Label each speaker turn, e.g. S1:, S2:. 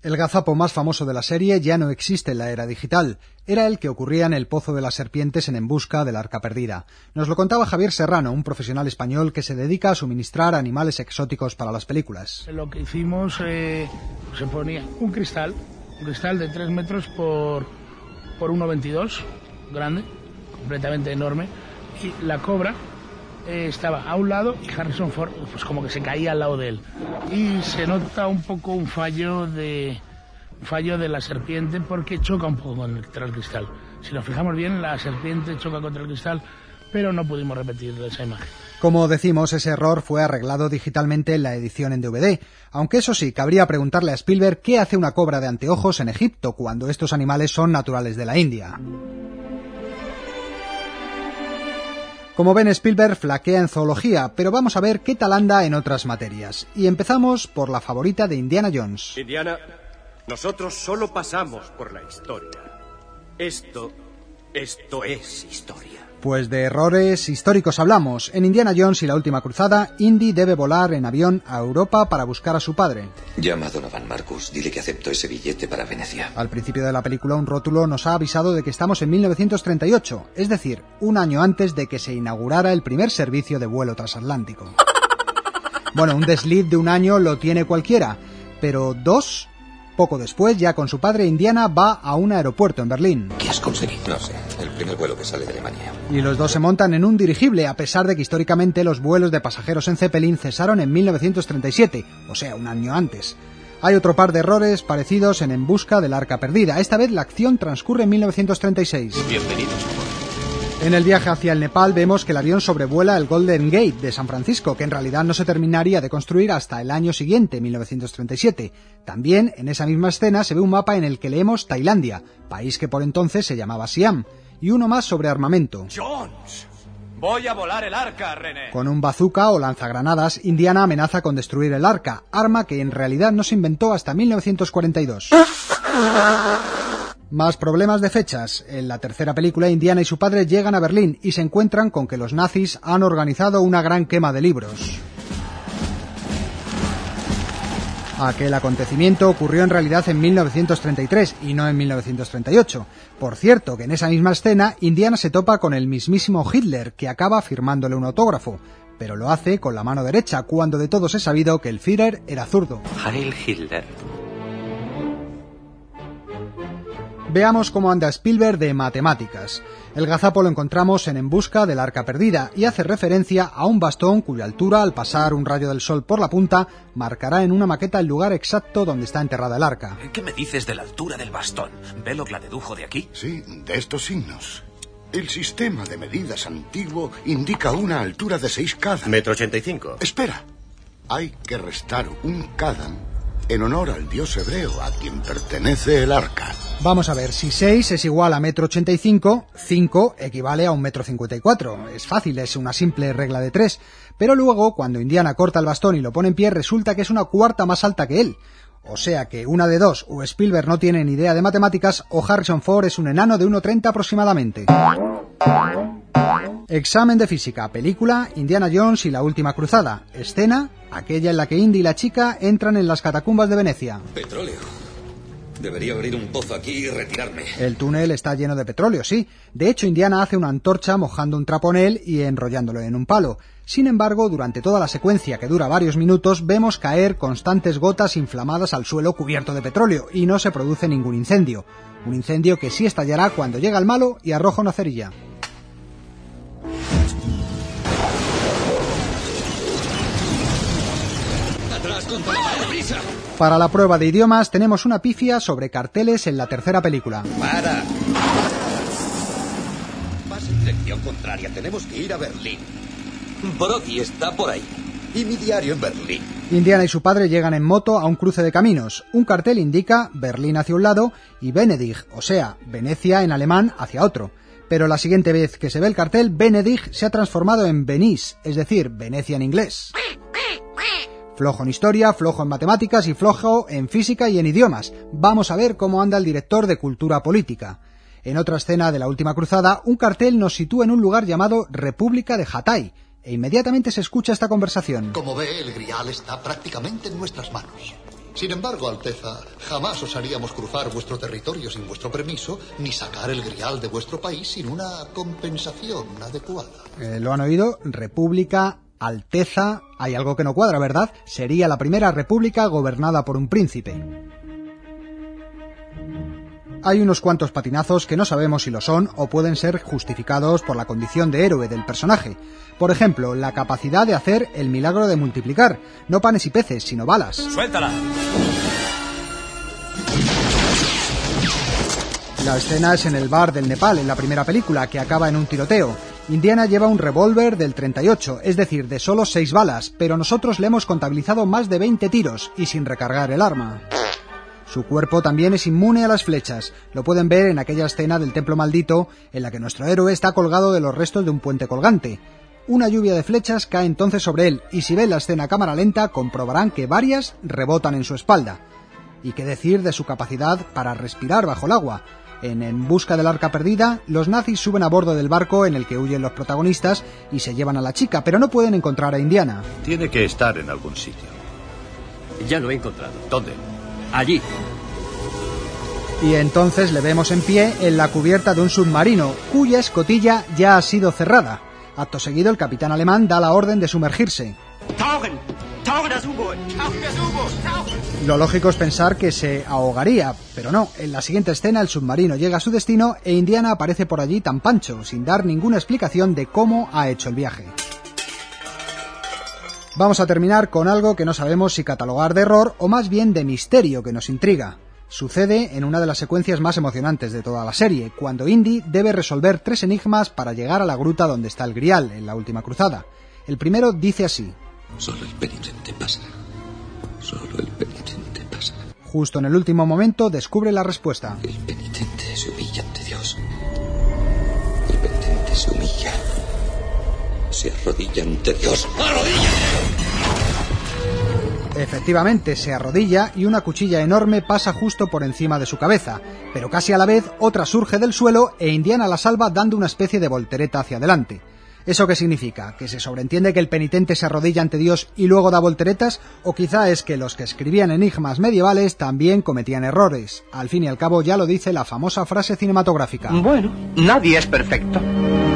S1: El gazapo más famoso de la serie ya no existe en la era digital. Era el que ocurría en el Pozo de las Serpientes en busca del Arca Perdida. Nos lo contaba Javier Serrano, un profesional español que se dedica a suministrar animales exóticos para las películas.
S2: Lo que hicimos, se ponía un cristal de 3 metros por 1,22, grande, completamente enorme, y la cobra estaba a un lado y Harrison Ford pues como que se caía al lado de él, y se nota un poco un fallo de la serpiente porque choca un poco contra el cristal. Si nos fijamos bien, la serpiente choca contra el cristal, pero no pudimos repetir esa imagen.
S1: Como decimos, ese error fue arreglado digitalmente en la edición en DVD, aunque eso sí, cabría preguntarle a Spielberg qué hace una cobra de anteojos en Egipto cuando estos animales son naturales de la India. Como ven, Spielberg flaquea en zoología, pero vamos a ver qué tal anda en otras materias. Y empezamos por la favorita de Indiana Jones.
S3: Indiana, nosotros solo pasamos por la historia. Esto es historia.
S1: Pues de errores históricos hablamos. En Indiana Jones y la última cruzada, Indy debe volar en avión a Europa para buscar a su padre.
S4: Llama a Donovan Marcus, dile que acepto ese billete para Venecia.
S1: Al principio de la película, un rótulo nos ha avisado de que estamos en 1938, es decir, un año antes de que se inaugurara el primer servicio de vuelo transatlántico. Bueno, un desliz de un año lo tiene cualquiera, pero dos... Poco después, ya con su padre, Indiana va a un aeropuerto en Berlín.
S4: ¿Qué has conseguido? No sé, el primer vuelo que sale de Alemania.
S1: Y los dos se montan en un dirigible, a pesar de que históricamente los vuelos de pasajeros en Zeppelin cesaron en 1937, o sea, un año antes. Hay otro par de errores parecidos en busca del Arca Perdida. Esta vez la acción transcurre en 1936.
S4: Bienvenidos.
S1: En el viaje hacia el Nepal vemos que el avión sobrevuela el Golden Gate de San Francisco, que en realidad no se terminaría de construir hasta el año siguiente, 1937. También, en esa misma escena, se ve un mapa en el que leemos Tailandia, país que por entonces se llamaba Siam, y uno más sobre armamento.
S3: Jones, voy a volar el arca, René.
S1: Con un bazooka o lanzagranadas, Indiana amenaza con destruir el arca, arma que en realidad no se inventó hasta 1942. Más problemas de fechas. En la tercera película, Indiana y su padre llegan a Berlín y se encuentran con que los nazis han organizado una gran quema de libros. Aquel acontecimiento ocurrió en realidad en 1933 y no en 1938. Por cierto, que en esa misma escena, Indiana se topa con el mismísimo Hitler, que acaba firmándole un autógrafo, pero lo hace con la mano derecha, cuando de todos es sabido que el Führer era zurdo.
S4: Heil Hitler.
S1: Veamos cómo anda Spielberg de matemáticas. El gazapo lo encontramos en busca del Arca Perdida y hace referencia a un bastón cuya altura, al pasar un rayo del sol por la punta, marcará en una maqueta el lugar exacto donde está enterrada el arca.
S4: ¿Qué me dices de la altura del bastón? ¿Belloc la dedujo de aquí?
S5: Sí, de estos signos. El sistema de medidas antiguo indica una altura de 6 kadam.
S3: 1,85 m.
S5: Espera, hay que restar un kadam en honor al dios hebreo a quien pertenece el arca.
S1: Vamos a ver, si 6 es igual a 1,85 m, 5 equivale a 1,54 m. Es fácil, es una simple regla de 3. Pero luego, cuando Indiana corta el bastón y lo pone en pie, resulta que es una cuarta más alta que él. O sea que una de dos, o Spielberg no tiene ni idea de matemáticas, o Harrison Ford es un enano de 1,30 m aproximadamente. Examen de física, película, Indiana Jones y la última cruzada. Escena, aquella en la que Indy y la chica entran en las catacumbas de Venecia.
S4: Petróleo. Debería abrir un pozo aquí y retirarme.
S1: El túnel está lleno de petróleo, sí. De hecho, Indiana hace una antorcha mojando un trapo en él y enrollándolo en un palo. Sin embargo, durante toda la secuencia, que dura varios minutos, vemos caer constantes gotas inflamadas al suelo cubierto de petróleo y no se produce ningún incendio. Un incendio que sí estallará cuando llega el malo y arroja una cerilla. Para la prueba de idiomas tenemos una pifia sobre carteles en la tercera película.
S4: ¡Para! Vas en dirección contraria, tenemos que ir a Berlín. Brody está por ahí. Y mi diario en Berlín.
S1: Indiana y su padre llegan en moto a un cruce de caminos. Un cartel indica Berlín hacia un lado y Venedig, o sea, Venecia en alemán, hacia otro. Pero la siguiente vez que se ve el cartel, Venedig se ha transformado en Venice, es decir, Venecia en inglés. Flojo en historia, flojo en matemáticas y flojo en física y en idiomas. Vamos a ver cómo anda el director de cultura política. En otra escena de la última cruzada, un cartel nos sitúa en un lugar llamado República de Hatay, e inmediatamente se escucha esta conversación.
S6: Como ve, el grial está prácticamente en nuestras manos. Sin embargo, Alteza, jamás os haríamos cruzar vuestro territorio sin vuestro permiso, ni sacar el grial de vuestro país sin una compensación adecuada.
S1: ¿Lo han oído? República, Alteza... Hay algo que no cuadra, ¿verdad? Sería la primera república gobernada por un príncipe. Hay unos cuantos patinazos que no sabemos si lo son o pueden ser justificados por la condición de héroe del personaje. Por ejemplo, la capacidad de hacer el milagro de multiplicar, no panes y peces, sino balas.
S3: ¡Suéltala!
S1: La escena es en el bar del Nepal, en la primera película, que acaba en un tiroteo. Indiana lleva un revólver del 38, es decir, de solo 6 balas, pero nosotros le hemos contabilizado más de 20 tiros, y sin recargar el arma. Su cuerpo también es inmune a las flechas. Lo pueden ver en aquella escena del templo maldito, en la que nuestro héroe está colgado de los restos de un puente colgante. Una lluvia de flechas cae entonces sobre él, y si ven la escena a cámara lenta, comprobarán que varias rebotan en su espalda. Y qué decir de su capacidad para respirar bajo el agua. En busca del arca perdida, los nazis suben a bordo del barco en el que huyen los protagonistas y se llevan a la chica, pero no pueden encontrar a Indiana.
S7: Tiene que estar en algún sitio.
S3: Ya lo he encontrado.
S7: ¿Dónde?
S3: Allí.
S1: Y entonces le vemos en pie en la cubierta de un submarino, cuya escotilla ya ha sido cerrada. Acto seguido, el capitán alemán da la orden de sumergirse. Lo lógico es pensar que se ahogaría, pero no. En la siguiente escena el submarino llega a su destino e Indiana aparece por allí tan pancho, sin dar ninguna explicación de cómo ha hecho el viaje. Vamos a terminar con algo que no sabemos si catalogar de error o más bien de misterio que nos intriga. Sucede en una de las secuencias más emocionantes de toda la serie, cuando Indy debe resolver 3 enigmas para llegar a la gruta donde está el grial, en la última cruzada. El primero dice así:
S4: Solo el penitente pasa. Solo el penitente pasa.
S1: Justo en el último momento descubre la respuesta.
S4: El penitente se humilla ante Dios. El penitente se humilla. Se arrodilla ante Dios. ¡Arrodíllate!
S1: Efectivamente, se arrodilla y una cuchilla enorme pasa justo por encima de su cabeza, pero casi a la vez otra surge del suelo e Indiana la salva dando una especie de voltereta hacia adelante. ¿Eso qué significa? ¿Que se sobreentiende que el penitente se arrodilla ante Dios y luego da volteretas? ¿O quizá es que los que escribían enigmas medievales también cometían errores? Al fin y al cabo ya lo dice la famosa frase cinematográfica.
S8: Bueno, nadie es perfecto.